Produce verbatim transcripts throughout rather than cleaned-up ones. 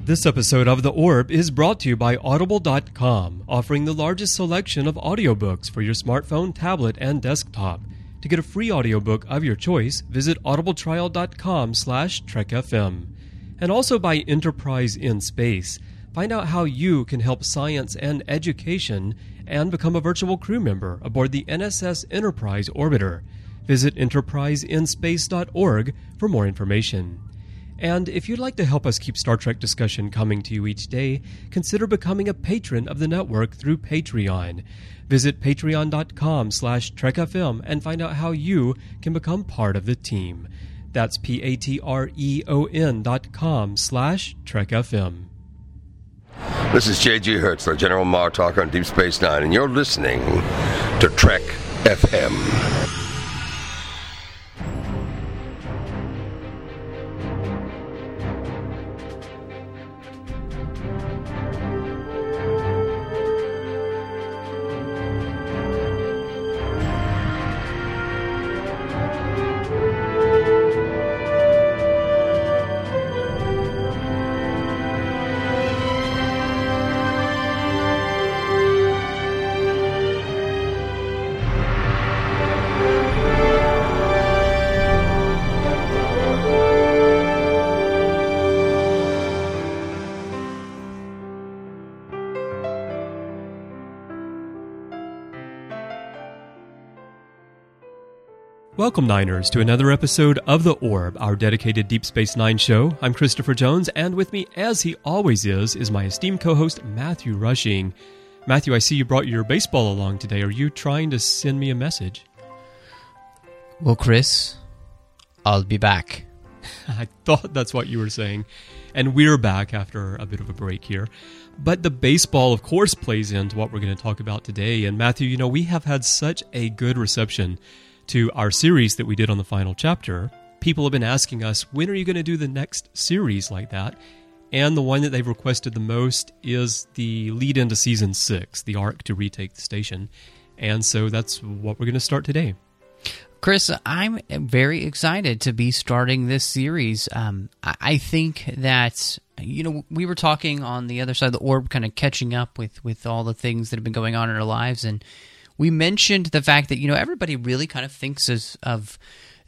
This episode of The Orb is brought to you by Audible dot com, offering the largest selection of audiobooks for your smartphone, tablet, and desktop. To get a free audiobook of your choice, visit audibletrial dot com slash trek F M. And also by Enterprise in Space. Find out how you can help science and education and become a virtual crew member aboard the N S S Enterprise Orbiter. Visit enterprise in space dot org for more information. And if you'd like to help us keep Star Trek discussion coming to you each day, consider becoming a patron of the network through Patreon. Visit patreon dot com slash trek F M and find out how you can become part of the team. That's P-A-T-R-E-O-N dot com slash trek F M. This is J G Hertzler, General Martok on Deep Space Nine, and you're listening to Trek F M. Welcome, Niners, to another episode of The Orb, our dedicated Deep Space Nine show. I'm Christopher Jones, and with me, as he always is, is my esteemed co-host, Matthew Rushing. Matthew, I see you brought your baseball along today. Are you trying to send me a message? Well, Chris, I'll be back. I thought that's what you were saying. And we're back after a bit of a break here. But the baseball, of course, plays into what we're going to talk about today. And Matthew, you know, we have had such a good reception to our series that we did on the final chapter. People have been asking us, when are you going to do the next series like that? And the one that they've requested the most is the lead into season six, the arc to retake the station. And so that's what we're going to start today. Chris, I'm very excited to be starting this series. Um, I think that, you know, we were talking on the other side of the orb, kind of catching up with, with all the things that have been going on in our lives, and we mentioned the fact that, you know, everybody really kind of thinks of, of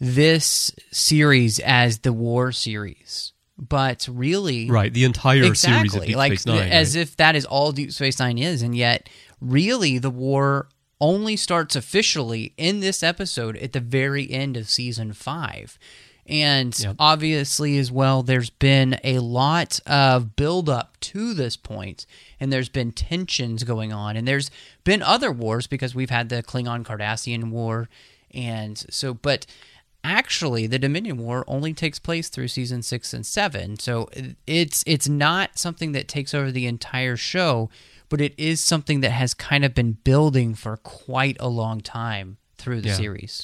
this series as the war series, but really, right, the entire exactly, series of Deep like, Space Nine, as right? if that is all Deep Space Nine is, and yet, really, the war only starts officially in this episode at the very end of season five. And yep. obviously, as well, there's been a lot of build-up to this point, and there's been tensions going on, and there's been other wars, because we've had the Klingon-Cardassian War, and so, but actually, the Dominion War only takes place through season six and seven, so it's it's not something that takes over the entire show, but it is something that has kind of been building for quite a long time through the yeah. series.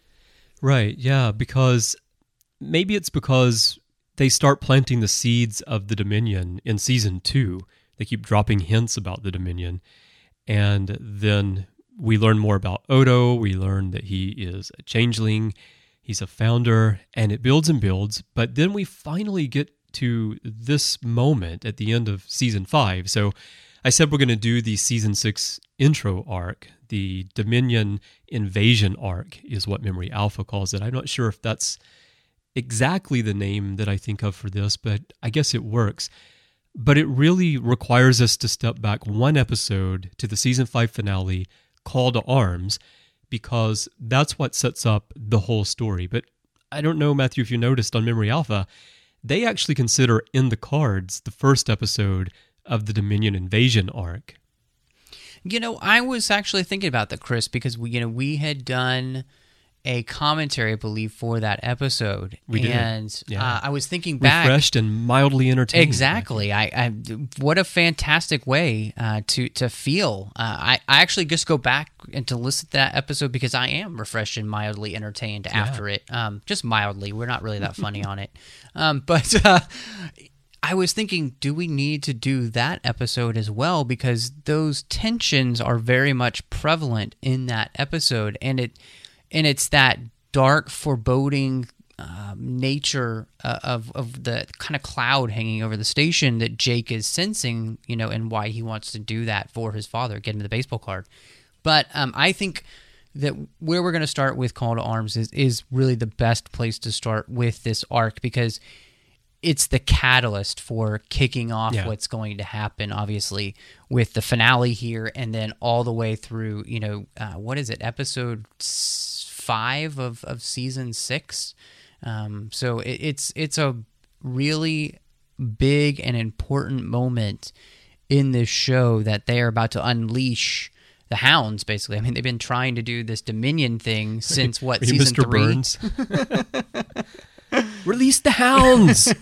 Right, yeah, because maybe it's because they start planting the seeds of the Dominion in season two. They keep dropping hints about the Dominion. And then we learn more about Odo. We learn that he is a changeling. He's a founder. And it builds and builds. But then we finally get to this moment at the end of season five. So I said we're going to do the season six intro arc. The Dominion invasion arc is what Memory Alpha calls it. I'm not sure if that's exactly the name that I think of for this, but I guess it works. But it really requires us to step back one episode to the season five finale, Call to Arms, because that's what sets up the whole story. But I don't know, Matthew, if you noticed on Memory Alpha, they actually consider in the cards the first episode of the Dominion invasion arc. You know, I was actually thinking about that, Chris, because we, you know, we had done a commentary, I believe, for that episode. We did. And yeah. uh, I was thinking back. Refreshed and mildly entertaining. Exactly. I, I what a fantastic way uh, to to feel. Uh, I, I actually just go back and to listen to that episode because I am refreshed and mildly entertained yeah. after it. Um, just mildly. We're not really that funny on it. Um, but uh, I was thinking, do we need to do that episode as well? Because those tensions are very much prevalent in that episode, and it and it's that dark, foreboding um, nature uh, of of the kind of cloud hanging over the station that Jake is sensing, you know, and why he wants to do that for his father, get him the baseball card. But um, I think that where we're going to start with Call to Arms is is really the best place to start with this arc, because it's the catalyst for kicking off Yeah. what's going to happen, obviously, with the finale here, and then all the way through, you know, uh, what is it, episode s- five of, of season six? Um, so it, it's it's a really big and important moment in this show that they are about to unleash the hounds, basically. I mean, they've been trying to do this Dominion thing since, what, Are you season Mister three? Burns? Release the hounds!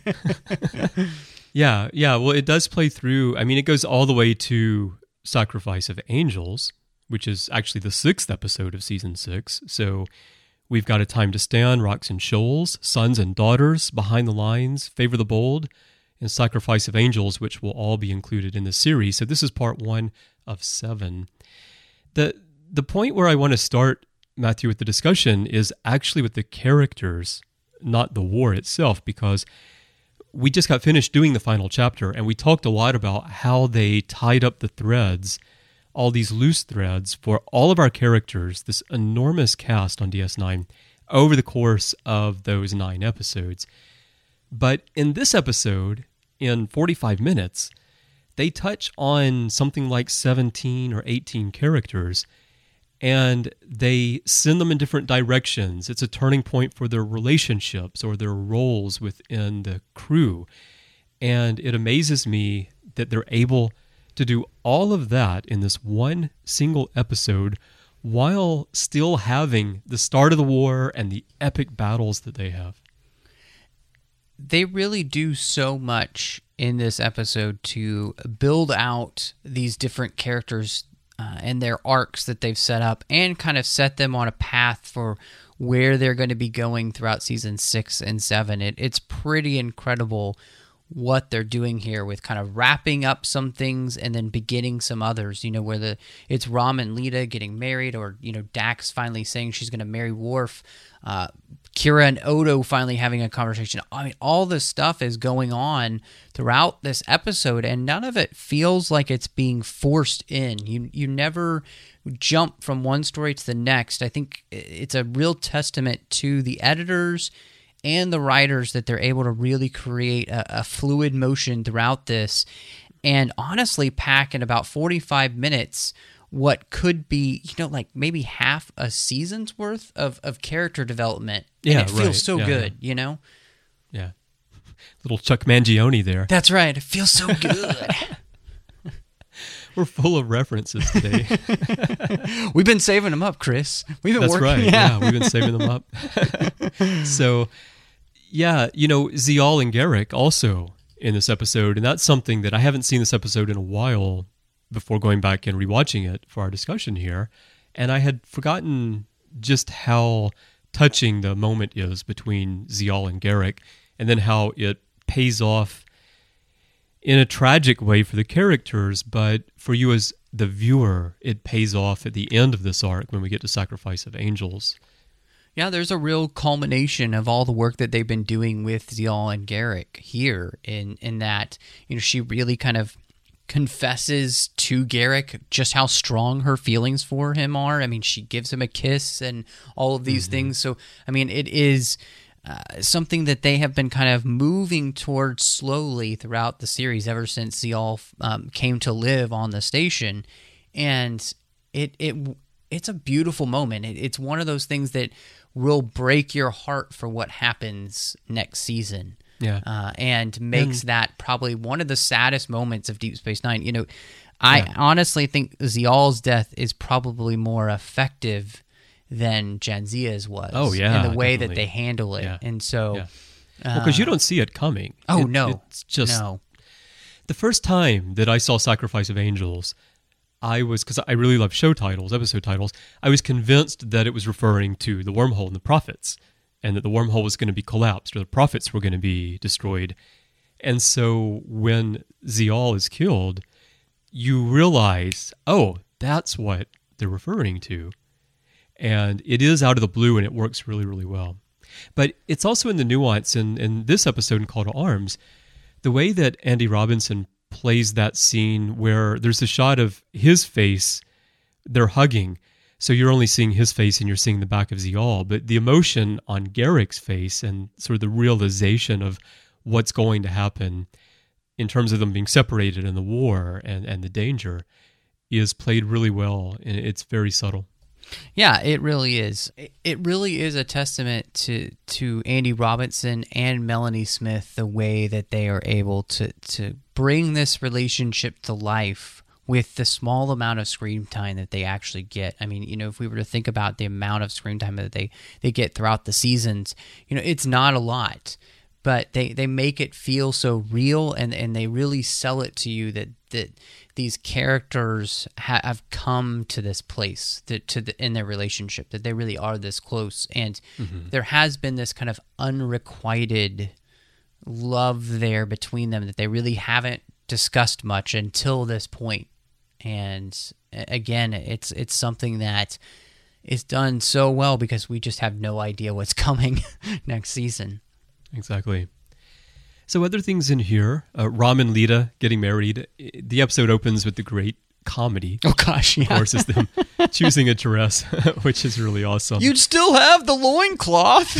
yeah, yeah. Well, it does play through. I mean, it goes all the way to Sacrifice of Angels, which is actually the sixth episode of season six. So we've got A Time to Stand, Rocks and Shoals, Sons and Daughters, Behind the Lines, Favor the Bold, and Sacrifice of Angels, which will all be included in the series. So this is part one of seven. The the point where I want to start, Matthew, with the discussion is actually with the characters, not the war itself, because we just got finished doing the final chapter, and we talked a lot about how they tied up the threads, all these loose threads for all of our characters, this enormous cast on D S nine, over the course of those nine episodes. But in this episode, in forty-five minutes, they touch on something like seventeen or eighteen characters, and they send them in different directions. It's a turning point for their relationships or their roles within the crew. And it amazes me that they're able to do all of that in this one single episode while still having the start of the war and the epic battles that they have. They really do so much in this episode to build out these different characters uh, and their arcs that they've set up, and kind of set them on a path for where they're going to be going throughout season six and seven. It, it's pretty incredible what they're doing here with kind of wrapping up some things and then beginning some others, you know, where the it's Rom and Lita getting married, or, you know, Dax finally saying she's going to marry Worf, uh, Kira and Odo finally having a conversation. I mean, all this stuff is going on throughout this episode, and none of it feels like it's being forced in. You you never jump from one story to the next. I think it's a real testament to the editors and the writers that they're able to really create a, a fluid motion throughout this, and honestly pack in about forty-five minutes what could be, you know, like maybe half a season's worth of, of character development. And Yeah, it feels right. so Yeah, good, yeah. you know? Yeah. Little Chuck Mangione there. That's right. It feels so good. We're full of references today. We've been saving them up, Chris. We've been That's working. right. Yeah. We've been saving them up. So, yeah, you know, Zial and Garrick also in this episode, and that's something that I haven't seen this episode in a while before going back and rewatching it for our discussion here, and I had forgotten just how touching the moment is between Zial and Garrick, and then how it pays off in a tragic way for the characters, but for you as the viewer, it pays off at the end of this arc when we get to Sacrifice of Angels. Yeah, there's a real culmination of all the work that they've been doing with Zial and Garrick here, in in that, you know, she really kind of confesses to Garrick just how strong her feelings for him are. I mean, she gives him a kiss and all of these mm-hmm. things. So, I mean, it is uh, something that they have been kind of moving towards slowly throughout the series ever since Zial um, came to live on the station. And it it it's a beautiful moment. It, it's one of those things that will break your heart for what happens next season. Yeah. Uh, and makes and, that probably one of the saddest moments of Deep Space Nine. You know, I yeah. honestly think Zial's death is probably more effective than Janzia's was. Oh, yeah. In the way definitely. that they handle it. Yeah. And so... Yeah. Well, because you don't see it coming. Oh, it, no. It's just... No. The first time that I saw Sacrifice of Angels, I was... Because I really love show titles, episode titles, I was convinced that it was referring to the wormhole and the prophets, and that the wormhole was going to be collapsed or the prophets were going to be destroyed. And so when Zial is killed, you realize, oh, that's what they're referring to. And it is out of the blue, and it works really, really well. But it's also in the nuance in, in this episode in Call to Arms, the way that Andy Robinson plays that scene where there's a shot of his face, they're hugging, so you're only seeing his face and you're seeing the back of Zial, but the emotion on Garrick's face and sort of the realization of what's going to happen in terms of them being separated in the war and, and the danger is played really well, and it's very subtle. Yeah, it really is. It really is a testament to to Andy Robinson and Melanie Smith, the way that they are able to, to bring this relationship to life with the small amount of screen time that they actually get. I mean, you know, if we were to think about the amount of screen time that they, they get throughout the seasons, you know, it's not a lot, but they, they make it feel so real, and, and they really sell it to you that, that these characters ha- have come to this place to, to the, in their relationship, that they really are this close. And mm-hmm. there has been this kind of unrequited love there between them that they really haven't discussed much until this point. And again, it's it's something that is done so well because we just have no idea what's coming next season. Exactly. So other things in here, uh, Ram and Lita getting married. The episode opens with the great comedy. Oh gosh, yeah. Of course, is them choosing a dress, which is really awesome. You'd still have the loincloth.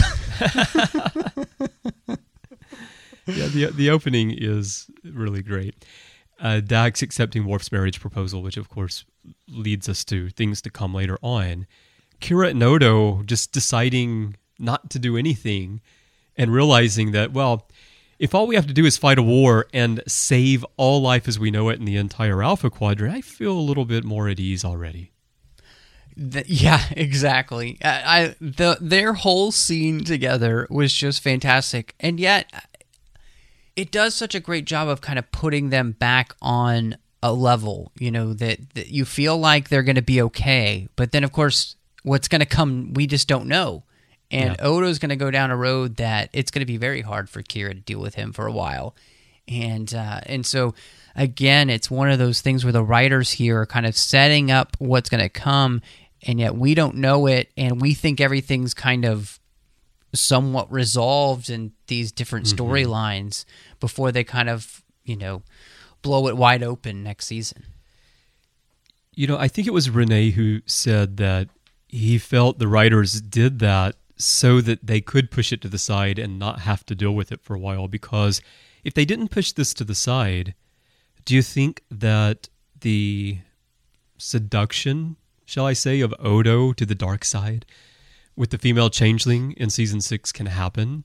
Yeah, the the opening is really great. Uh, Dax accepting Worf's marriage proposal, which of course leads us to things to come later on. Kira and Odo just deciding not to do anything and realizing that, well, if all we have to do is fight a war and save all life as we know it in the entire Alpha Quadrant, I feel a little bit more at ease already. The, yeah, exactly. I, I the their whole scene together was just fantastic, and yet it does such a great job of kind of putting them back on a level, you know, that, that you feel like they're going to be okay. But then, of course, what's going to come, we just don't know. And yeah. Odo's going to go down a road that it's going to be very hard for Kira to deal with him for a while. And uh, and so, again, it's one of those things where the writers here are kind of setting up what's going to come, and yet we don't know it, and we think everything's kind of somewhat resolved in these different mm-hmm. storylines before they kind of, you know, blow it wide open next season. You know, I think it was Renee who said that he felt the writers did that so that they could push it to the side and not have to deal with it for a while, because if they didn't push this to the side, do you think that the seduction, shall I say, of Odo to the dark side with the female changeling in season six can happen?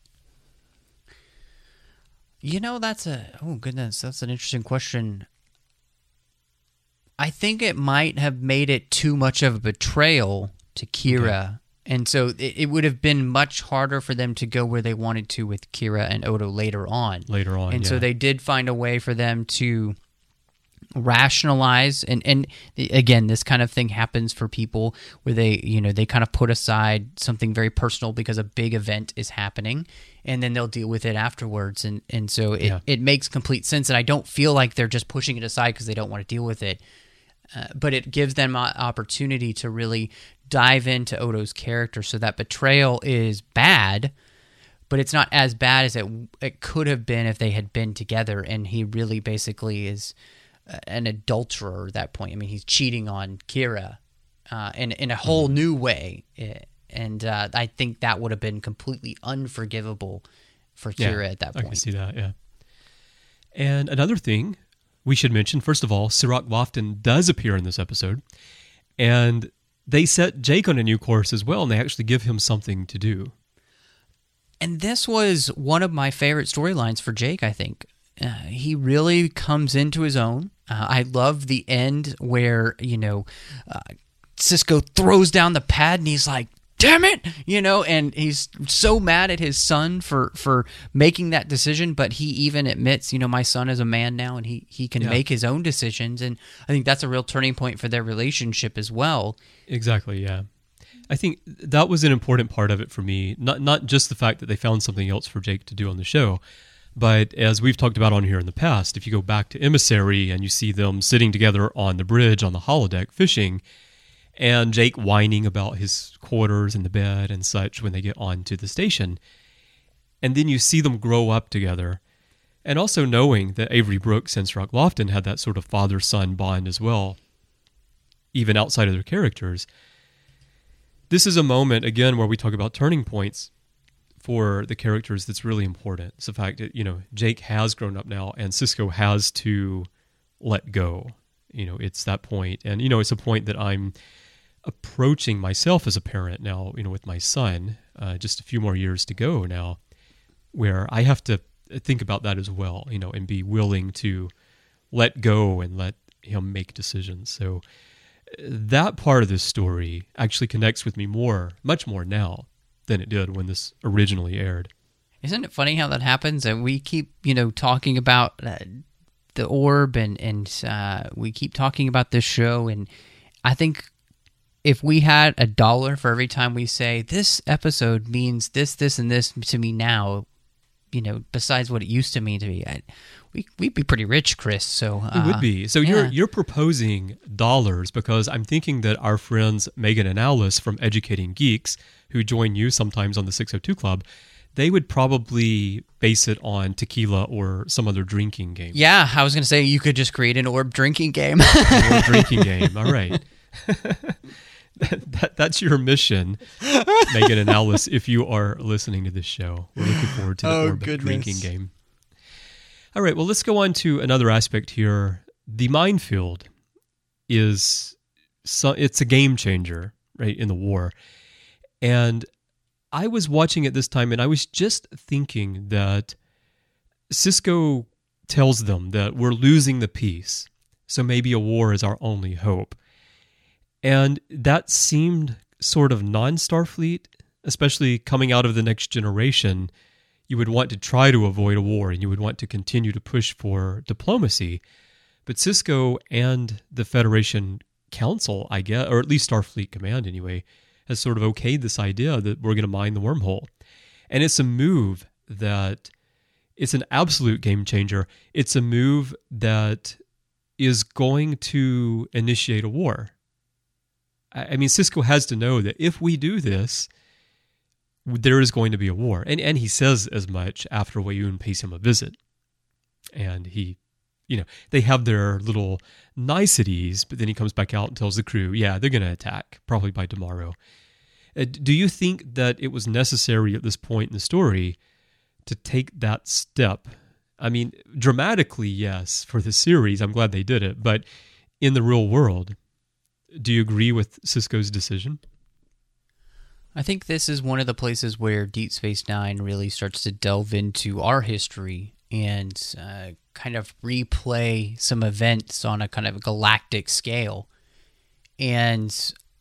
You know, that's a, oh goodness, that's an interesting question. I think it might have made it too much of a betrayal to Kira. Okay. And so it, it would have been much harder for them to go where they wanted to with Kira and Odo later on. Later on, And yeah. so they did find a way for them to rationalize, and and again, this kind of thing happens for people where they, you know, they kind of put aside something very personal because a big event is happening, and then they'll deal with it afterwards, and and so it, yeah. it makes complete sense, and I don't feel like they're just pushing it aside because they don't want to deal with it, uh, but it gives them an opportunity to really dive into Odo's character. So that betrayal is bad, but it's not as bad as it it could have been if they had been together, and he really basically is an adulterer at that point. I mean, he's cheating on Kira uh, in, in a whole new way. And uh, I think that would have been completely unforgivable for Kira yeah, at that I point. can see that, yeah. And another thing we should mention, first of all, Sirach Lofton does appear in this episode. And they set Jake on a new course as well, and they actually give him something to do. And this was one of my favorite storylines for Jake, I think. Uh, he really comes into his own. Uh, I love the end where, you know, uh, Sisko throws down the pad and he's like, damn it, you know, and he's so mad at his son for, for making that decision, but he even admits, you know, my son is a man now and he, he can yeah. make his own decisions, and I think that's a real turning point for their relationship as well. Exactly, yeah. I think that was an important part of it for me, not not just the fact that they found something else for Jake to do on the show, but as we've talked about on here in the past, if you go back to Emissary and you see them sitting together on the bridge on the holodeck fishing, and Jake whining about his quarters and the bed and such when they get onto the station. And then you see them grow up together. And also knowing that Avery Brooks and Cirroc Lofton had that sort of father-son bond as well, even outside of their characters. This is a moment, again, where we talk about turning points for the characters that's really important. It's the fact that, you know, Jake has grown up now and Sisko has to let go. You know, it's that point. And, you know, it's a point that I'm approaching myself as a parent now, you know, with my son, uh, just a few more years to go now, where I have to think about that as well, you know, and be willing to let go and let him make decisions. So that part of this story actually connects with me more, much more now than it did when this originally aired. Isn't it funny how that happens? And we keep, you know, talking about uh, the orb, and and uh, we keep talking about this show. And I think if we had a dollar for every time we say this episode means this, this, and this to me now, you know, besides what it used to mean to me, I, we we'd be pretty rich, Chris. So uh, it would be. So yeah. you're you're proposing dollars because I'm thinking that our friends Megan and Alice from Educating Geeks, who join you sometimes on the six oh two Club, they would probably base it on tequila or some other drinking game. Yeah, I was going to say you could just create an orb drinking game. An orb drinking game. All right. That, that, that's your mission, Megan and Alice, if you are listening to this show. We're looking forward to the Oh, orb goodness. drinking game. All right, well, let's go on to another aspect here. The minefield is, so, it's a game changer, right, in the war. And I was watching it this time, and I was just thinking that Sisko tells them that we're losing the peace, so maybe a war is our only hope. And that seemed sort of non-Starfleet, especially coming out of the Next Generation. You would want to try to avoid a war, and you would want to continue to push for diplomacy. But Sisko and the Federation Council, I guess, or at least Starfleet Command anyway, has sort of okayed this idea that we're going to mine the wormhole. And it's a move that, it's an absolute game changer. It's a move that is going to initiate a war. I mean, Sisko has to know that if we do this, there is going to be a war. And and he says as much after Weyoun pays him a visit. And he, you know, they have their little niceties, but then he comes back out and tells the crew, yeah, they're going to attack, probably by tomorrow. Uh, do you think that it was necessary at this point in the story to take that step? I mean, dramatically, yes, for the series, I'm glad they did it. But in the real world, do you agree with Sisko's decision? I think this is one of the places where Deep Space Nine really starts to delve into our history and uh, kind of replay some events on a kind of galactic scale. And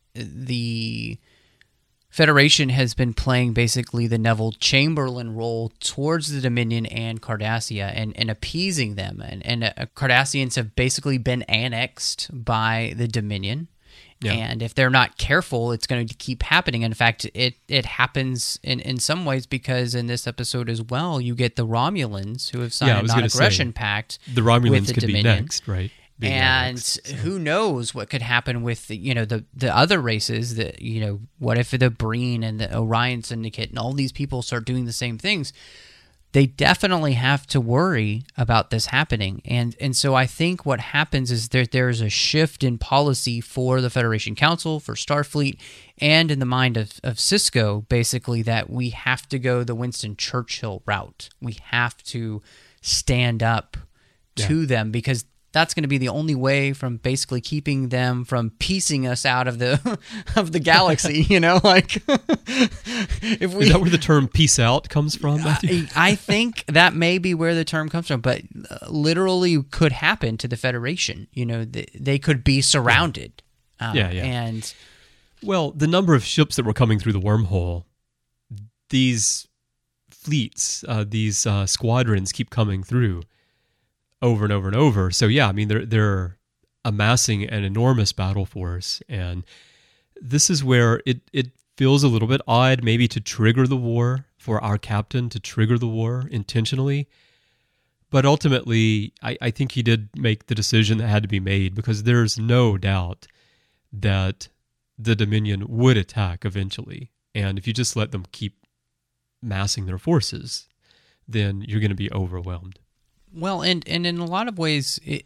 the Federation has been playing basically the Neville Chamberlain role towards the Dominion and Cardassia and, and appeasing them. And, and uh, Cardassians have basically been annexed by the Dominion. Yeah. And if they're not careful, it's going to keep happening. In fact, it, it happens in, in some ways because in this episode as well, you get the Romulans who have signed yeah, a non-aggression pact. The Romulans with the could Dominion. be next, right? Being And annexed, so. Who knows what could happen with the, you know the the other races? That you know, what if the Breen and the Orion Syndicate and all these people start doing the same things? They definitely have to worry about this happening. And and so I think what happens is that there's a shift in policy for the Federation Council, for Starfleet, and in the mind of, of Sisko, basically, that we have to go the Winston Churchill route. We have to stand up to yeah. them because that's going to be the only way from basically keeping them from piecing us out of the of the galaxy, you know, like if we Is that where the term peace out comes from, Matthew? I, I think that may be where the term comes from, but literally could happen to the Federation. You know, they, they could be surrounded. Um, yeah, yeah. And well, the number of ships that were coming through the wormhole, these fleets, uh, these uh, squadrons keep coming through over and over and over. So yeah, I mean, they're they're amassing an enormous battle force, and this is where it it feels a little bit odd, maybe to trigger the war for our captain to trigger the war intentionally. But ultimately, I, I think he did make the decision that had to be made because there's no doubt that the Dominion would attack eventually. And if you just let them keep massing their forces, then you're going to be overwhelmed. Well, and, and in a lot of ways, it,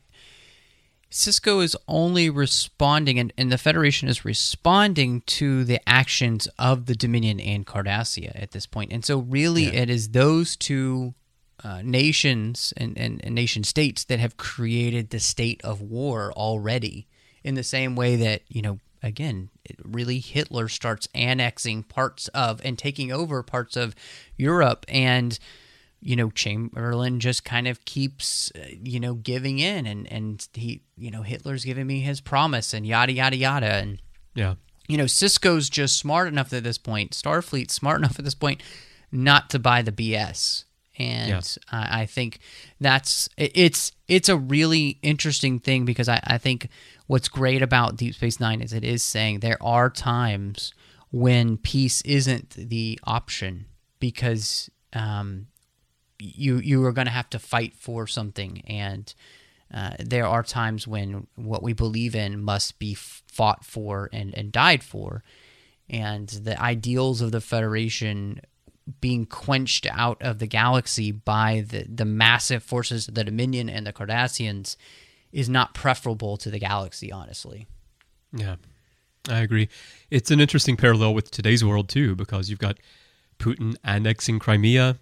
Cisco is only responding, and, and the Federation is responding to the actions of the Dominion and Cardassia at this point. And so really yeah. it is those two uh, nations and, and, and nation states that have created the state of war already, in the same way that, you know, again, it really Hitler starts annexing parts of and taking over parts of Europe, and you know, Chamberlain just kind of keeps, uh, you know, giving in, and, and he, you know, Hitler's giving me his promise, and yada, yada, yada. And, yeah, you know, Cisco's just smart enough at this point, Starfleet's smart enough at this point not to buy the B S. And yeah. I, I think that's, it, it's, it's a really interesting thing, because I, I think what's great about Deep Space Nine is it is saying there are times when peace isn't the option, because, um, you you are going to have to fight for something, and uh, there are times when what we believe in must be fought for and, and died for, and the ideals of the Federation being quenched out of the galaxy by the, the massive forces of the Dominion and the Cardassians is not preferable to the galaxy, honestly. Yeah, I agree. It's an interesting parallel with today's world, too, because you've got Putin annexing Crimea,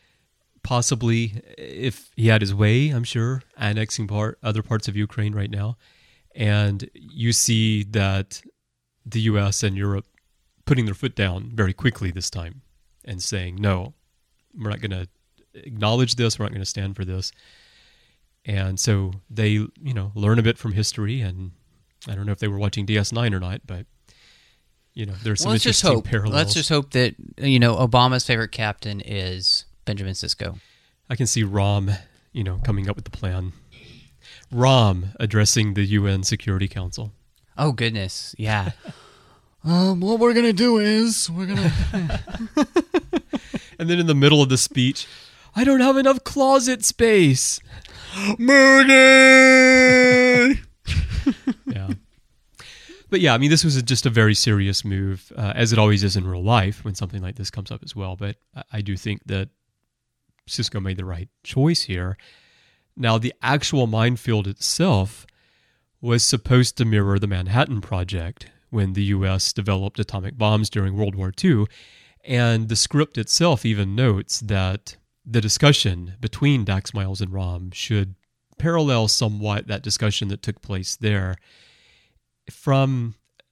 possibly, if he had his way, I'm sure, annexing part other parts of Ukraine right now. And you see that the U S and Europe putting their foot down very quickly this time and saying, no, we're not going to acknowledge this, we're not going to stand for this. And so they, you know, learn a bit from history, and I don't know if they were watching D S nine or not, but, you know, there's some well, let's interesting just hope. parallels. Let's just hope that, you know, Obama's favorite captain is Benjamin Sisko. I can see Rom, you know, coming up with the plan. Rom addressing the U N Security Council. Oh, goodness. Yeah. um, what we're going to do is we're going to... And then in the middle of the speech, I don't have enough closet space. Mooney! Yeah. But yeah, I mean, this was a, just a very serious move, uh, as it always is in real life when something like this comes up as well. But I, I do think that Cisco made the right choice here. Now, the actual minefield itself was supposed to mirror the Manhattan Project when the U S developed atomic bombs during World War Two, and the script itself even notes that the discussion between Dax Miles and Rom should parallel somewhat that discussion that took place there. From,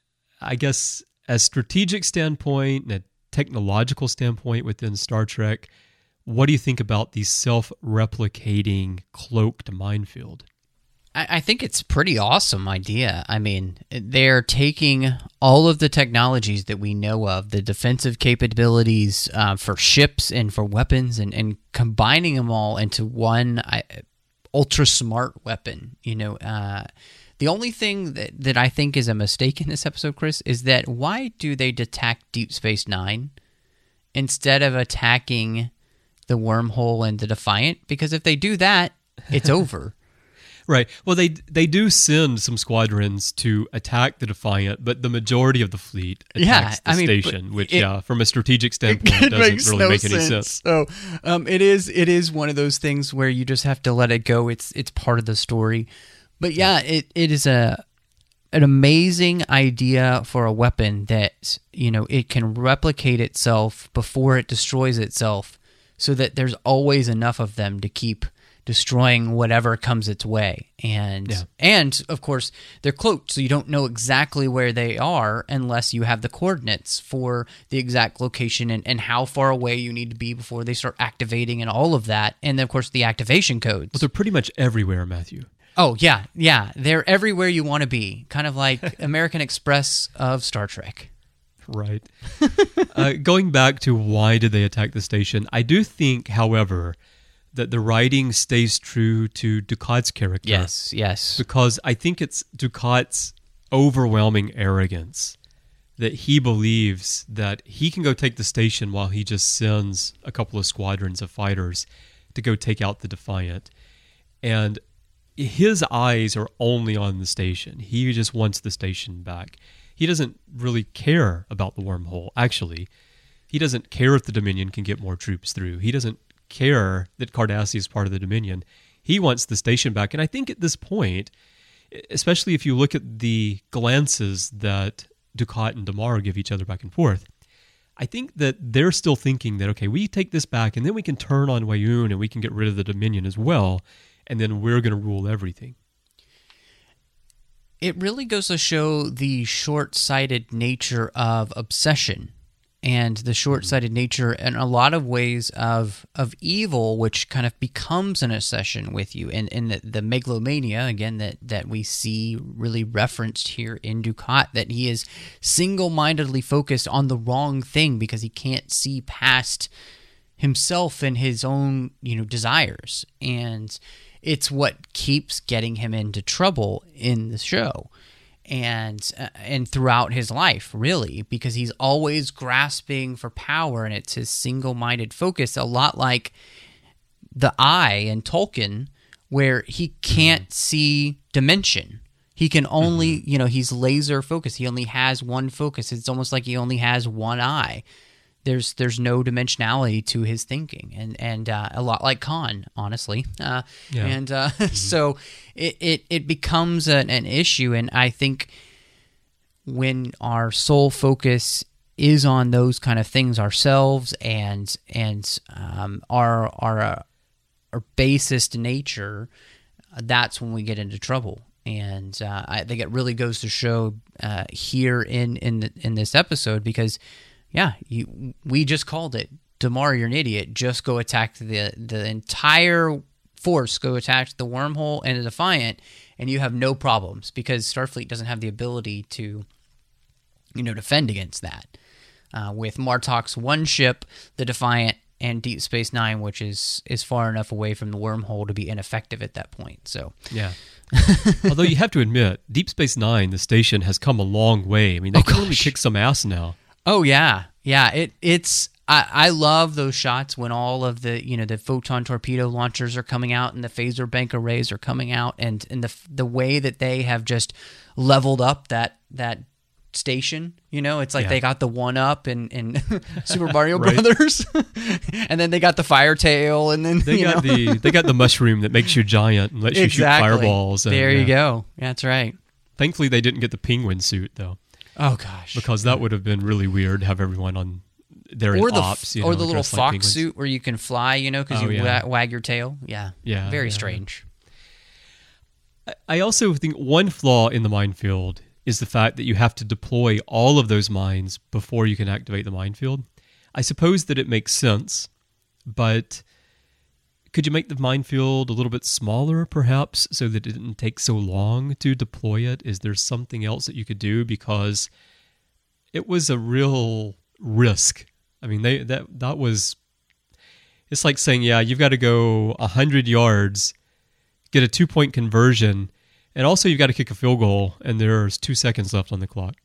I guess, a strategic standpoint and a technological standpoint within Star Trek, what do you think about the self-replicating cloaked minefield? I, I think it's a pretty awesome idea. I mean, they're taking all of the technologies that we know of, the defensive capabilities uh, for ships and for weapons, and, and combining them all into one uh, ultra-smart weapon. You know, uh, the only thing that, that I think is a mistake in this episode, Chris, is that why do they attack Deep Space Nine instead of attacking the wormhole and the Defiant? Because if they do that, it's over. Right. Well, they they do send some squadrons to attack the Defiant, but the majority of the fleet attacks yeah, the I mean, station, which, it, yeah, from a strategic standpoint, it doesn't really no make any sense. sense. So, um, it is it is one of those things where you just have to let it go. It's it's part of the story. But yeah, it, it is a an amazing idea for a weapon that, you know, it can replicate itself before it destroys itself, so that there's always enough of them to keep destroying whatever comes its way. And yeah. and of course, they're cloaked, so you don't know exactly where they are unless you have the coordinates for the exact location and, and how far away you need to be before they start activating and all of that. And then, of course, the activation codes. But they're pretty much everywhere, Matthew. Oh, yeah, yeah. They're everywhere you want to be. Kind of like American Express of Star Trek. Right. uh, going back to why did they attack the station, I do think, however, that the writing stays true to Ducat's character. Yes, yes. Because I think it's Ducat's overwhelming arrogance that he believes that he can go take the station while he just sends a couple of squadrons of fighters to go take out the Defiant. And his eyes are only on the station. He just wants the station back. He doesn't really care about the wormhole, actually. He doesn't care if the Dominion can get more troops through. He doesn't care that Cardassia is part of the Dominion. He wants the station back. And I think at this point, especially if you look at the glances that Dukat and Damar give each other back and forth, I think that they're still thinking that, okay, we take this back and then we can turn on Weyoun and we can get rid of the Dominion as well, and then we're going to rule everything. It really goes to show the short-sighted nature of obsession and the short-sighted nature in a lot of ways of of evil, which kind of becomes an obsession with you. And, and the, the megalomania, again, that, that we see really referenced here in Dukat, that he is single-mindedly focused on the wrong thing because he can't see past himself and his own, you know, desires. And it's what keeps getting him into trouble in the show. And uh, and throughout his life, really, because he's always grasping for power, and it's his single-minded focus, a lot like the Eye in Tolkien, where he can't see dimension. He can only, mm-hmm. you know, he's laser focused. He only has one focus. It's almost like he only has one eye. There's there's no dimensionality to his thinking, and and uh, a lot like Khan, honestly. Uh, yeah. And uh, mm-hmm. so it, it, it becomes an, an issue, and I think when our sole focus is on those kind of things ourselves, and and um, our our uh, our basest nature, that's when we get into trouble. And uh, I think it really goes to show uh, here in in the, in this episode, because. Yeah, you, we just called it. Damar, you're an idiot. Just go attack the the entire force. Go attack the wormhole and the Defiant, and you have no problems because Starfleet doesn't have the ability to, you know, defend against that. Uh, with Martok's one ship, the Defiant, and Deep Space Nine, which is is far enough away from the wormhole to be ineffective at that point. So yeah. Although you have to admit, Deep Space Nine, the station, has come a long way. I mean, they oh, can really kick some ass now. Oh yeah, yeah. It it's I, I love those shots when all of the you know the photon torpedo launchers are coming out and the phaser bank arrays are coming out, and, and the the way that they have just leveled up that that station. You know, it's like yeah. they got the one up in, in Super Mario Brothers, and then they got the fire tail, and then they you got know. the they got the mushroom that makes you giant and lets exactly. you shoot fireballs. And, there you yeah. go. That's right. Thankfully, they didn't get the penguin suit though. Oh gosh, because that would have been really weird. Have everyone on there or in the, ops, you or know, the little fox like suit where you can fly, you know, because oh, you yeah. wa- wag your tail. Yeah, yeah, very yeah. strange. I also think one flaw in the minefield is the fact that you have to deploy all of those mines before you can activate the minefield. I suppose that it makes sense, but could you make the minefield a little bit smaller, perhaps, so that it didn't take so long to deploy it? Is there something else that you could do? Because it was a real risk. I mean, they that that was... It's like saying, yeah, you've got to go one hundred yards, get a two-point conversion, and also you've got to kick a field goal, and there's two seconds left on the clock.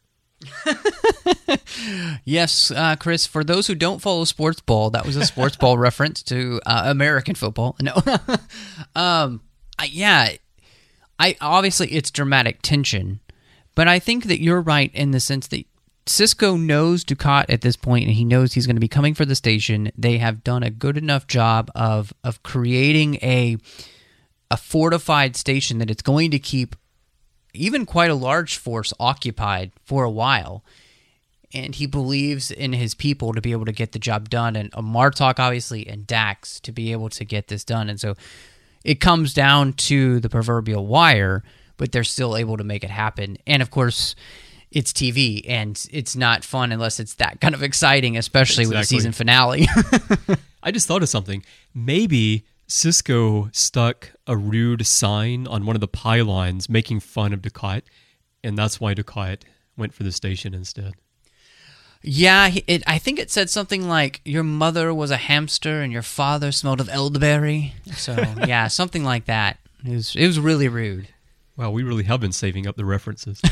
Yes, uh, Chris, for those who don't follow sports ball, that was a sports ball reference to uh, American football. No. um, I, yeah, I obviously it's dramatic tension, but I think that you're right in the sense that Sisko knows Dukat at this point, and he knows he's going to be coming for the station. They have done a good enough job of of creating a a fortified station that it's going to keep even quite a large force occupied for a while. And he believes in his people to be able to get the job done, and uh, Martok, obviously, and Dax to be able to get this done. And so it comes down to the proverbial wire, but they're still able to make it happen. And, of course, it's T V, and it's not fun unless it's that kind of exciting, especially exactly. with the season finale. I just thought of something. Maybe Sisko stuck a rude sign on one of the pylons making fun of Dukat, and that's why Dukat went for the station instead. Yeah, it, I think it said something like, your mother was a hamster and your father smelled of elderberry. So, yeah, something like that. It was, it was really rude. Wow, we really have been saving up the references.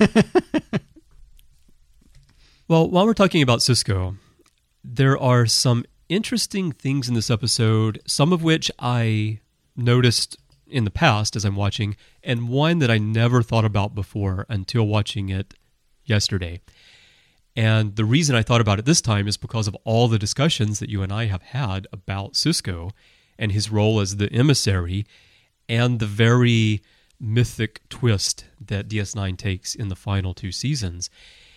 Well, while we're talking about Sisko, there are some interesting things in this episode, some of which I noticed in the past as I'm watching, and one that I never thought about before until watching it yesterday. And the reason I thought about it this time is because of all the discussions that you and I have had about Sisko and his role as the emissary and the very mythic twist that D S nine takes in the final two seasons.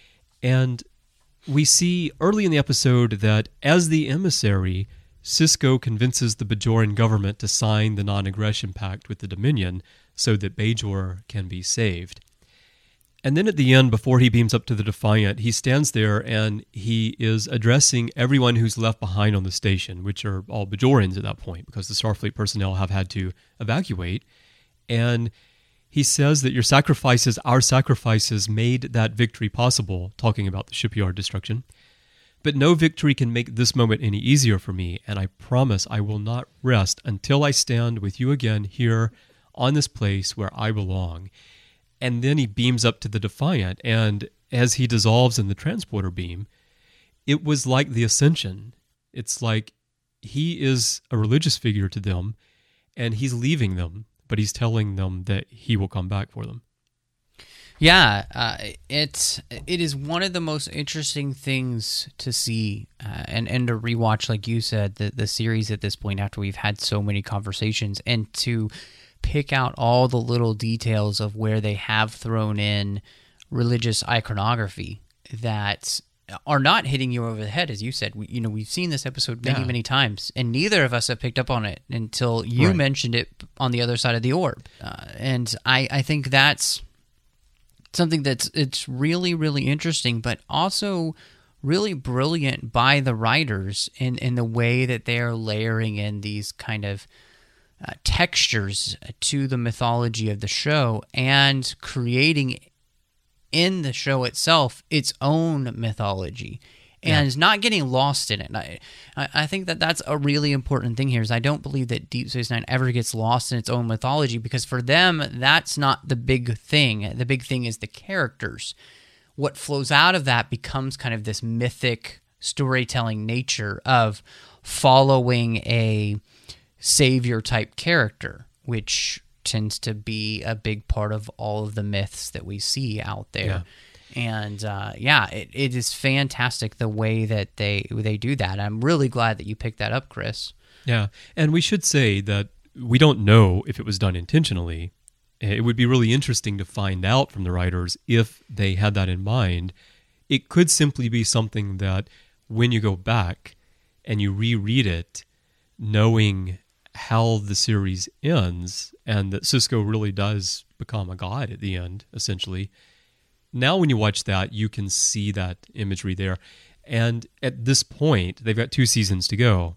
And we see early in the episode that as the emissary, Sisko convinces the Bajoran government to sign the non-aggression pact with the Dominion so that Bajor can be saved. And then at the end, before he beams up to the Defiant, he stands there and he is addressing everyone who's left behind on the station, which are all Bajorans at that point, because the Starfleet personnel have had to evacuate. And he says that your sacrifices, our sacrifices, made that victory possible, talking about the shipyard destruction. But no victory can make this moment any easier for me, and I promise I will not rest until I stand with you again here on this place where I belong. And then he beams up to the Defiant, and as he dissolves in the transporter beam, it was like the Ascension. It's like he is a religious figure to them, and he's leaving them, but he's telling them that he will come back for them. Yeah, uh, it's it is one of the most interesting things to see uh, and and to rewatch, like you said, the the series at this point after we've had so many conversations, and to pick out all the little details of where they have thrown in religious iconography that are not hitting you over the head, as you said. We, you know, we've seen this episode many, yeah. many times, and neither of us have picked up on it until you right. mentioned it on the other side of the orb. Uh, and I, I think that's something that's it's really, really interesting, but also really brilliant by the writers in, in the way that they're layering in these kind of uh, textures to the mythology of the show and creating in the show itself its own mythology and yeah. not getting lost in it. I, I think that that's a really important thing here is I don't believe that Deep Space Nine ever gets lost in its own mythology, because for them, that's not the big thing. The big thing is the characters. What flows out of that becomes kind of this mythic storytelling nature of following a savior-type character, which tends to be a big part of all of the myths that we see out there. Yeah. And uh, yeah, it, it is fantastic the way that they they do that. I'm really glad that you picked that up, Chris. Yeah, and we should say that we don't know if it was done intentionally. It would be really interesting to find out from the writers if they had that in mind. It could simply be something that when you go back and you reread it, knowing how the series ends and that Sisko really does become a god at the end, essentially. Now when you watch that, you can see that imagery there. And at this point, they've got two seasons to go.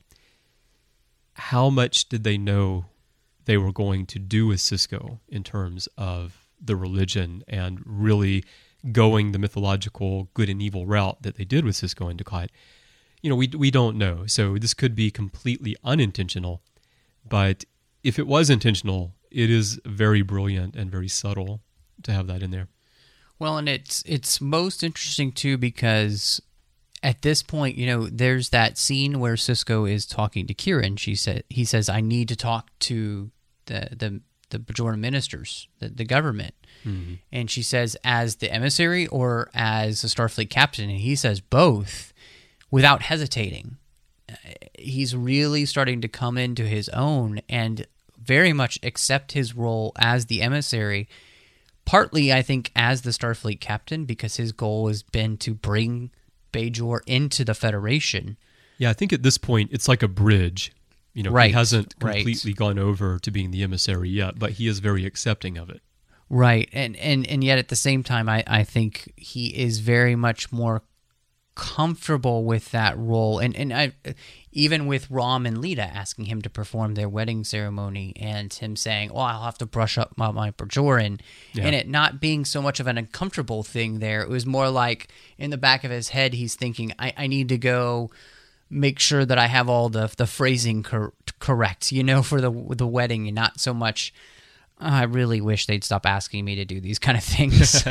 How much did they know they were going to do with Sisko in terms of the religion and really going the mythological good and evil route that they did with Sisko and Dukat? You know, we we don't know. So this could be completely unintentional. But if it was intentional, it is very brilliant and very subtle to have that in there. Well, and it's it's most interesting, too, because at this point, you know, there's that scene where Sisko is talking to Kieran. She said, he says, I need to talk to the the, the Bajoran ministers, the, the government. Mm-hmm. And she says, as the emissary or as a Starfleet captain? And he says, both, without hesitating. He's really starting to come into his own and very much accept his role as the emissary, partly, I think, as the Starfleet captain, because his goal has been to bring Bajor into the Federation. Yeah, I think at this point, it's like a bridge. You know, right, he hasn't completely right. gone over to being the emissary yet, but he is very accepting of it. Right, and and, and yet at the same time, I, I think he is very much more comfortable with that role, and and I even with Rom and Leeta asking him to perform their wedding ceremony, and him saying, "Oh, I'll have to brush up my, my Bajoran," yeah. and it not being so much of an uncomfortable thing there. It was more like in the back of his head, he's thinking, "I, I need to go make sure that I have all the the phrasing cor- correct, you know, for the the wedding, and not so much." Oh, I really wish they'd stop asking me to do these kind of things.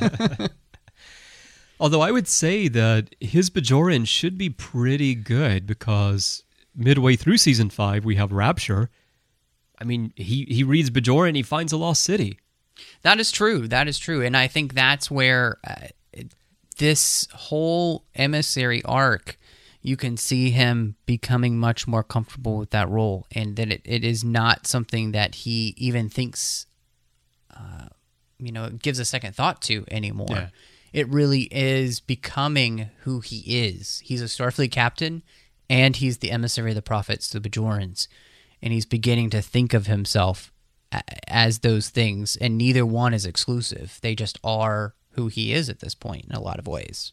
Although I would say that his Bajoran should be pretty good, because midway through season five, we have Rapture. I mean, he, he reads Bajoran, he finds a lost city. That is true. That is true. And I think that's where uh, this whole emissary arc, you can see him becoming much more comfortable with that role, and that it, it is not something that he even thinks, uh, you know, gives a second thought to anymore. Yeah. It really is becoming who he is. He's a Starfleet captain, and he's the emissary of the prophets, the Bajorans, and he's beginning to think of himself a- as those things, and neither one is exclusive. They just are who he is at this point in a lot of ways.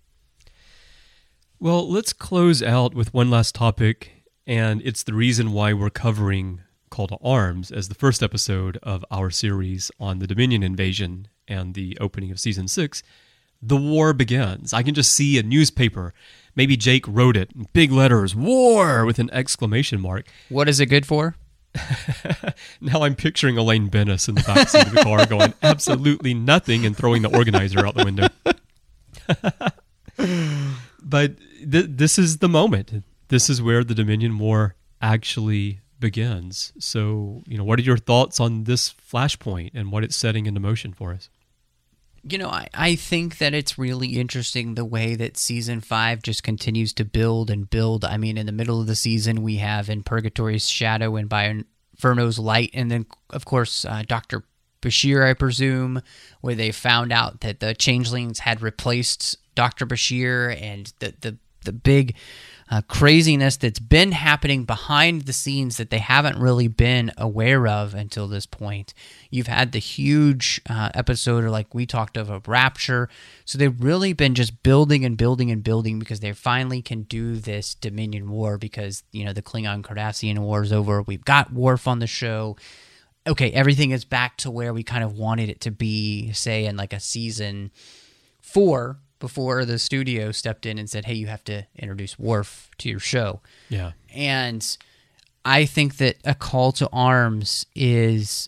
Well, let's close out with one last topic, and it's the reason why we're covering Call to Arms as the first episode of our series on the Dominion invasion and the opening of Season six. The war begins. I can just see a newspaper. Maybe Jake wrote it in big letters, war, with an exclamation mark. What is it good for? Now I'm picturing Elaine Bennis in the backseat of the car going, absolutely nothing, and throwing the organizer out the window. But th- this is the moment. This is where the Dominion War actually begins. So, you know, what are your thoughts on this flashpoint and what it's setting into motion for us? You know, I, I think that it's really interesting the way that Season five just continues to build and build. I mean, in the middle of the season, we have In Purgatory's Shadow and By Inferno's Light, and then, of course, uh, Doctor Bashir, I presume, where they found out that the changelings had replaced Doctor Bashir, and the the, the big uh, craziness that's been happening behind the scenes that they haven't really been aware of until this point. You've had the huge uh, episode, or like we talked of, of Rapture. So they've really been just building and building and building because they finally can do this Dominion War because, you know, the Klingon-Cardassian War is over. We've got Worf on the show. Okay, everything is back to where we kind of wanted it to be, say, in like a season four, before the studio stepped in and said, hey, you have to introduce Worf to your show. Yeah. And I think that A Call to Arms is,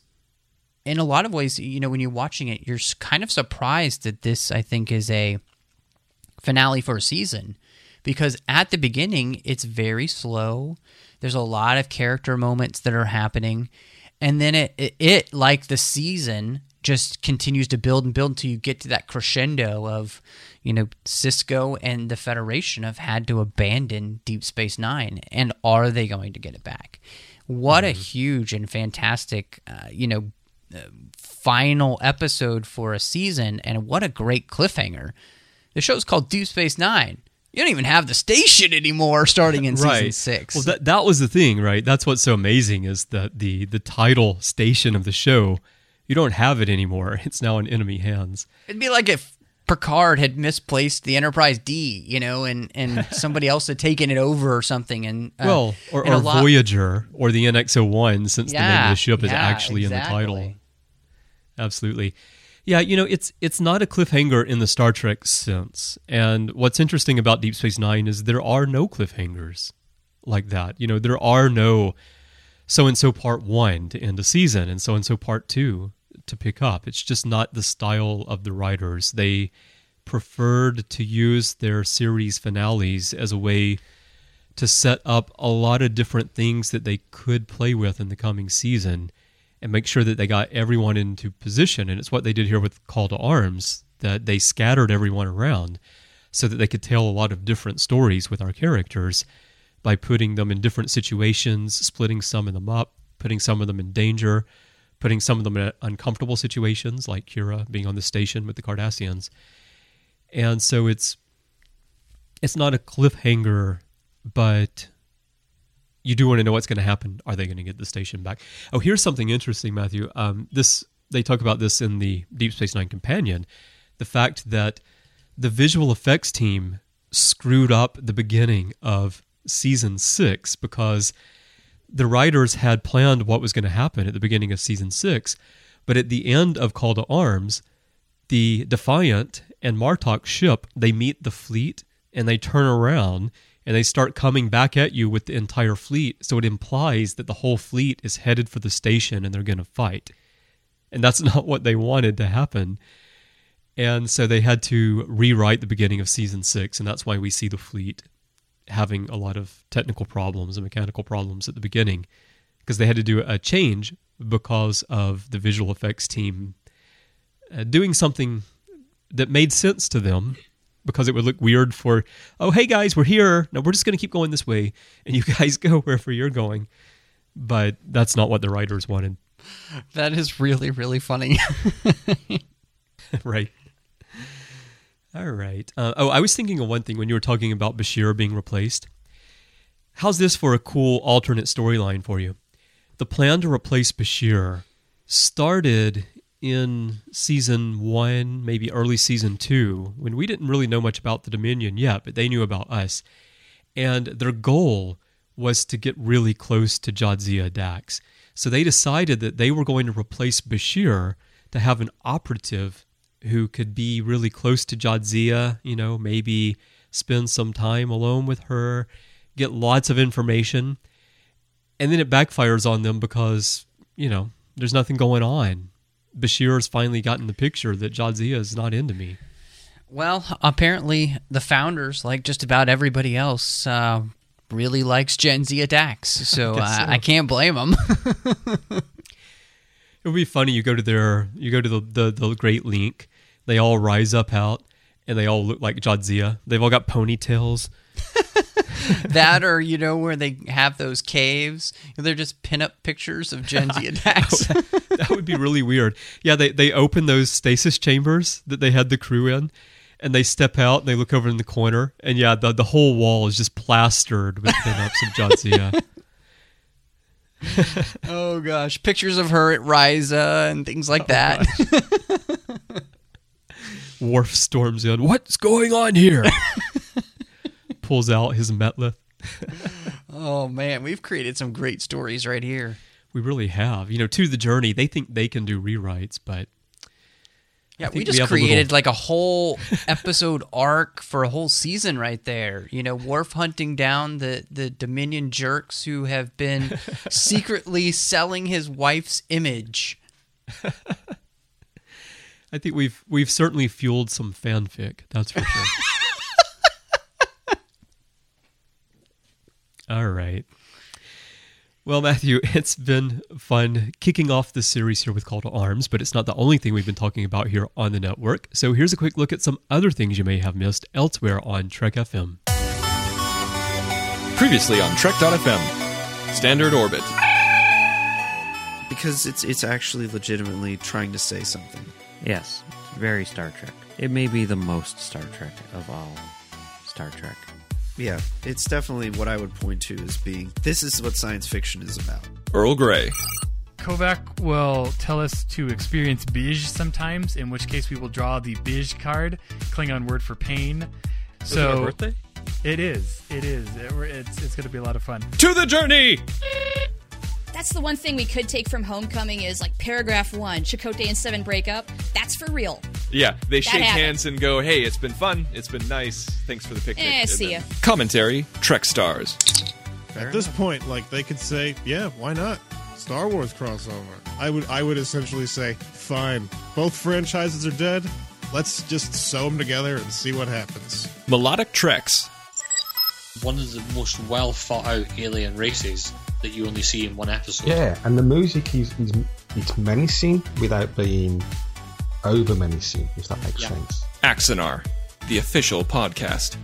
in a lot of ways, you know, when you're watching it, you're kind of surprised that this, I think, is a finale for a season. Because at the beginning, it's very slow. There's a lot of character moments that are happening. And then it, it, it like the season, just continues to build and build until you get to that crescendo of, you know, Sisko and the Federation have had to abandon Deep Space Nine. And are they going to get it back? What mm-hmm. a huge and fantastic, uh, you know, uh, final episode for a season. And what a great cliffhanger. The show's called Deep Space Nine. You don't even have the station anymore starting in right. season six. Well, that that was the thing, right? That's what's so amazing is that the the title station of the show, you don't have it anymore. It's now in enemy hands. It'd be like if Picard had misplaced the Enterprise D, you know, and, and somebody else had taken it over or something. And uh, Well, or, and or lot... Voyager or the N X oh one, since yeah, the name of the ship is yeah, actually exactly. in the title. Absolutely. Yeah, you know, it's it's not a cliffhanger in the Star Trek sense. And what's interesting about Deep Space Nine is there are no cliffhangers like that. You know, there are no so-and-so part one to end a season and so-and-so part two to pick up. It's just not the style of the writers. They preferred to use their series finales as a way to set up a lot of different things that they could play with in the coming season and make sure that they got everyone into position. And it's what they did here with Call to Arms, that they scattered everyone around so that they could tell a lot of different stories with our characters by putting them in different situations, splitting some of them up, putting some of them in danger, putting some of them in uncomfortable situations, like Kira being on the station with the Cardassians. And so it's it's not a cliffhanger, but you do want to know what's going to happen. Are they going to get the station back? Oh, here's something interesting, Matthew. Um, this they talk about this in the Deep Space Nine Companion, the fact that the visual effects team screwed up the beginning of season six because the writers had planned what was going to happen at the beginning of season six, but at the end of Call to Arms, the Defiant and Martok ship, they meet the fleet and they turn around and they start coming back at you with the entire fleet. So it implies that the whole fleet is headed for the station and they're going to fight. And that's not what they wanted to happen. And so they had to rewrite the beginning of season six, and that's why we see the fleet having a lot of technical problems and mechanical problems at the beginning, because they had to do a change because of the visual effects team uh, doing something that made sense to them, because it would look weird for, oh, hey guys, we're here. Now we're just going to keep going this way, and you guys go wherever you're going. But that's not what the writers wanted. That is really, really funny. Right. All right. Uh, oh, I was thinking of one thing when you were talking about Bashir being replaced. How's this for a cool alternate storyline for you? The plan to replace Bashir started in season one, maybe early season two, when we didn't really know much about the Dominion yet, but they knew about us. And their goal was to get really close to Jadzia Dax. So they decided that they were going to replace Bashir to have an operative who could be really close to Jadzia, you know, maybe spend some time alone with her, get lots of information. And then it backfires on them because, you know, there's nothing going on. Bashir's finally gotten the picture that Jadzia is not into me. Well, apparently the founders, like just about everybody else, uh, really likes Jadzia Dax. So, I, uh, so I can't blame them. It would be funny. You go to their, you go to the, the, the Great Link. They all rise up out, and they all look like Jadzia. They've all got ponytails. That, or, you know, where they have those caves. They're just pin-up pictures of Jadzia Dax. That would be really weird. Yeah, they, they open those stasis chambers that they had the crew in, and they step out, and they look over in the corner, and yeah, the, the whole wall is just plastered with pin-ups of Jadzia. Oh, gosh. Pictures of her at Ryza and things like oh, that. Worf storms in. What's going on here? Pulls out his Metlith. Oh, man. We've created some great stories right here. We really have. You know, To the Journey, they think they can do rewrites, but... Yeah, we just we created a little... like a whole episode arc for a whole season right there. You know, Worf hunting down the, the Dominion jerks who have been secretly selling his wife's image. I think we've we've certainly fueled some fanfic, that's for sure. All right. Well, Matthew, it's been fun kicking off this series here with Call to Arms, but it's not the only thing we've been talking about here on the network. So here's a quick look at some other things you may have missed elsewhere on Trek F M. Previously on Trek dot F M, Standard Orbit. Because it's it's actually legitimately trying to say something. Yes, very Star Trek. It may be the most Star Trek of all Star Trek. Yeah, it's definitely what I would point to as being, this is what science fiction is about. Earl Grey. Kovac will tell us to experience Bij sometimes, in which case we will draw the Bij card, Klingon word for pain. Is so it our birthday? It is. It is. It, it's it's going to be a lot of fun. To the journey! That's the one thing we could take from Homecoming is like paragraph one, Chakotay and Seven break up. That's for real. Yeah, they that shake happened. hands and go, hey, it's been fun. It's been nice. Thanks for the picnic. Eh, see ya. Commentary, Trek Stars. At this point, like, they could say, yeah, why not? Star Wars crossover. I would I would essentially say, fine. Both franchises are dead. Let's just sew them together and see what happens. Melodic Treks. One of the most well thought out alien races that you only see in one episode. Yeah, and the music is, is it's menacing without being over menacing, if that makes yeah. sense. Axanar, the official podcast.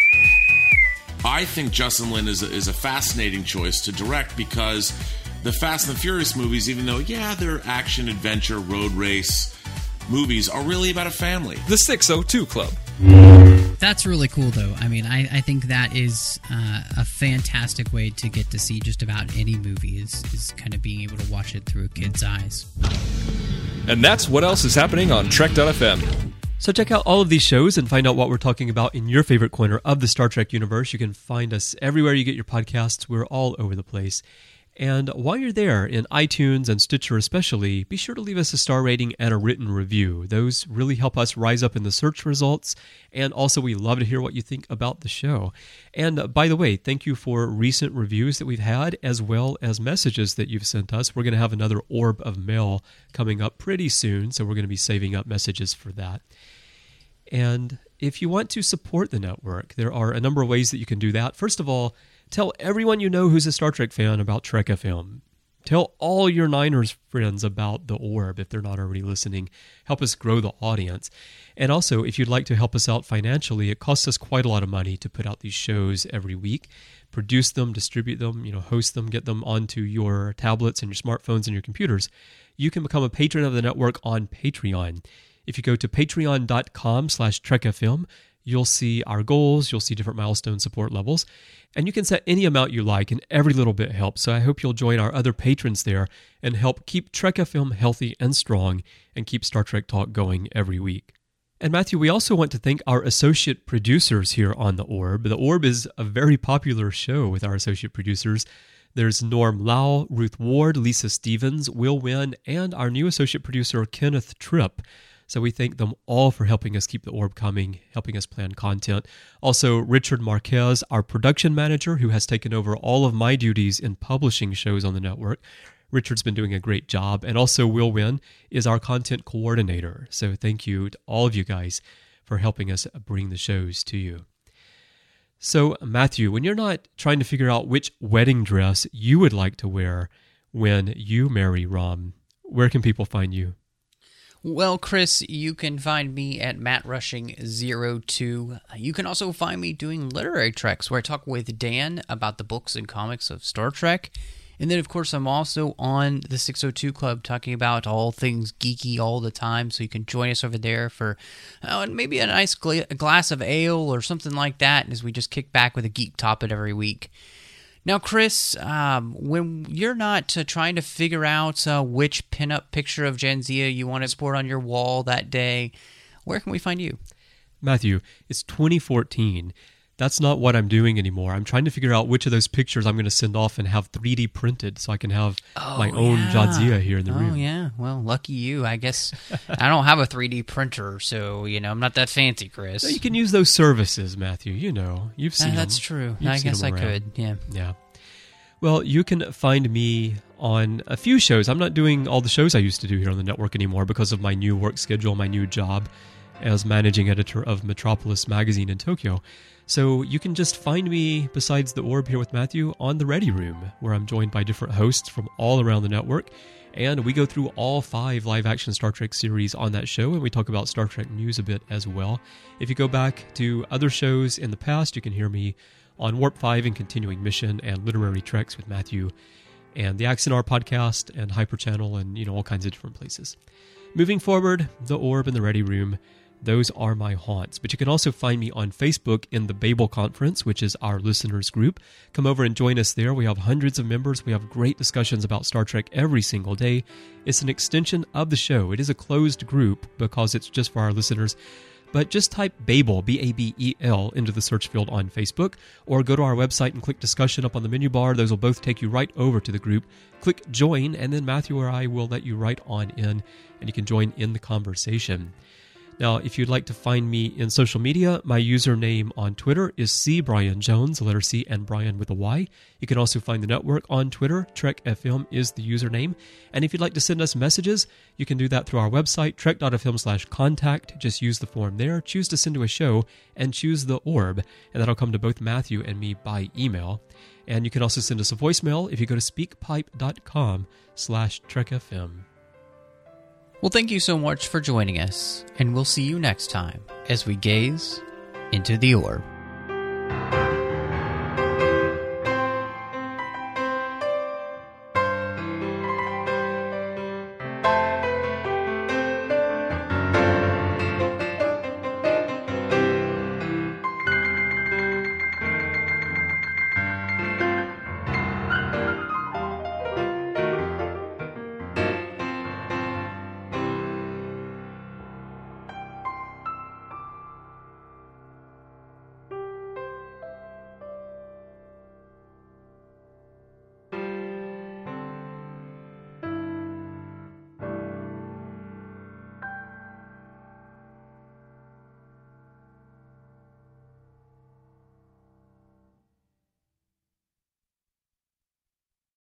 I think Justin Lin is a, is a fascinating choice to direct because the Fast and the Furious movies, even though, yeah, they're action, adventure, road race movies, are really about a family. The six oh two Club. That's really cool, though. I mean, I, I think that is uh, a fantastic way to get to see just about any movie, is, is kind of being able to watch it through a kid's eyes. And that's what else is happening on Trek dot F M. So check out all of these shows and find out what we're talking about in your favorite corner of the Star Trek universe. You can find us everywhere you get your podcasts. We're all over the place. And while you're there, in iTunes and Stitcher especially, be sure to leave us a star rating and a written review. Those really help us rise up in the search results. And also, we love to hear what you think about the show. And uh, by the way, thank you for recent reviews that we've had, as well as messages that you've sent us. We're going to have another orb of mail coming up pretty soon, so we're going to be saving up messages for that. And if you want to support the network, there are a number of ways that you can do that. First of all, tell everyone you know who's a Star Trek fan about Trek F M. Tell all your Niners friends about the Orb if they're not already listening. Help us grow the audience. And also, if you'd like to help us out financially, it costs us quite a lot of money to put out these shows every week, produce them, distribute them, you know, host them, get them onto your tablets and your smartphones and your computers. You can become a patron of the network on Patreon. If you go to patreon.com slash trekfm, you'll see our goals, you'll see different milestone support levels, and you can set any amount you like, and every little bit helps. So I hope you'll join our other patrons there and help keep Trek F M healthy and strong and keep Star Trek Talk going every week. And Matthew, we also want to thank our associate producers here on The Orb. The Orb is a very popular show with our associate producers. There's Norm Lau, Ruth Ward, Lisa Stevens, Will Wynn, and our new associate producer, Kenneth Tripp. So we thank them all for helping us keep The Orb coming, helping us plan content. Also, Richard Marquez, our production manager, who has taken over all of my duties in publishing shows on the network. Richard's been doing a great job. And also Will Wynn is our content coordinator. So thank you to all of you guys for helping us bring the shows to you. So, Matthew, when you're not trying to figure out which wedding dress you would like to wear when you marry Rom, where can people find you? Well, Chris, you can find me at Matt Rushing zero two. You can also find me doing Literary Treks, where I talk with Dan about the books and comics of Star Trek. And then, of course, I'm also on the six oh two Club talking about all things geeky all the time, so you can join us over there for uh, maybe a nice gla- glass of ale or something like that as we just kick back with a geek topic every week. Now, Chris, um, when you're not uh, trying to figure out uh, which pinup picture of Jadzia you want to sport on your wall that day, where can we find you? Matthew, it's twenty fourteen. That's not what I'm doing anymore. I'm trying to figure out which of those pictures I'm going to send off and have three D printed so I can have oh, my own yeah. Jadzia here in the oh, room. Oh, yeah. Well, lucky you. I guess I don't have a three D printer, so, you know, I'm not that fancy, Chris. No, you can use those services, Matthew. You know, you've seen uh, That's them. true. You've I guess I around. could, yeah. Yeah. Well, you can find me on a few shows. I'm not doing all the shows I used to do here on the network anymore because of my new work schedule, my new job as managing editor of Metropolis magazine in Tokyo. So you can just find me, besides The Orb here with Matthew, on The Ready Room, where I'm joined by different hosts from all around the network. And we go through all five live-action Star Trek series on that show, and we talk about Star Trek news a bit as well. If you go back to other shows in the past, you can hear me on Warp five and Continuing Mission and Literary Treks with Matthew, and the Axanar podcast and Hyper Channel and, you know, all kinds of different places. Moving forward, The Orb and The Ready Room, those are my haunts. But you can also find me on Facebook in the Babel Conference, which is our listeners group. Come over and join us there. We have hundreds of members. We have great discussions about Star Trek every single day. It's an extension of the show. It is a closed group because it's just for our listeners. But just type Babel, B A B E L, into the search field on Facebook, or go to our website and click discussion up on the menu bar. Those will both take you right over to the group. Click join, and then Matthew or I will let you right on in, and you can join in the conversation. Now, if you'd like to find me in social media, my username on Twitter is C Brian Jones, the letter C and Brian with a Y. You can also find the network on Twitter. Trek F M is the username. And if you'd like to send us messages, you can do that through our website, trek.fm slash contact. Just use the form there, choose to send to a show, and choose The Orb. And that'll come to both Matthew and me by email. And you can also send us a voicemail if you go to speakpipe.com slash trekfm. Well, thank you so much for joining us, and we'll see you next time as we gaze into the orb.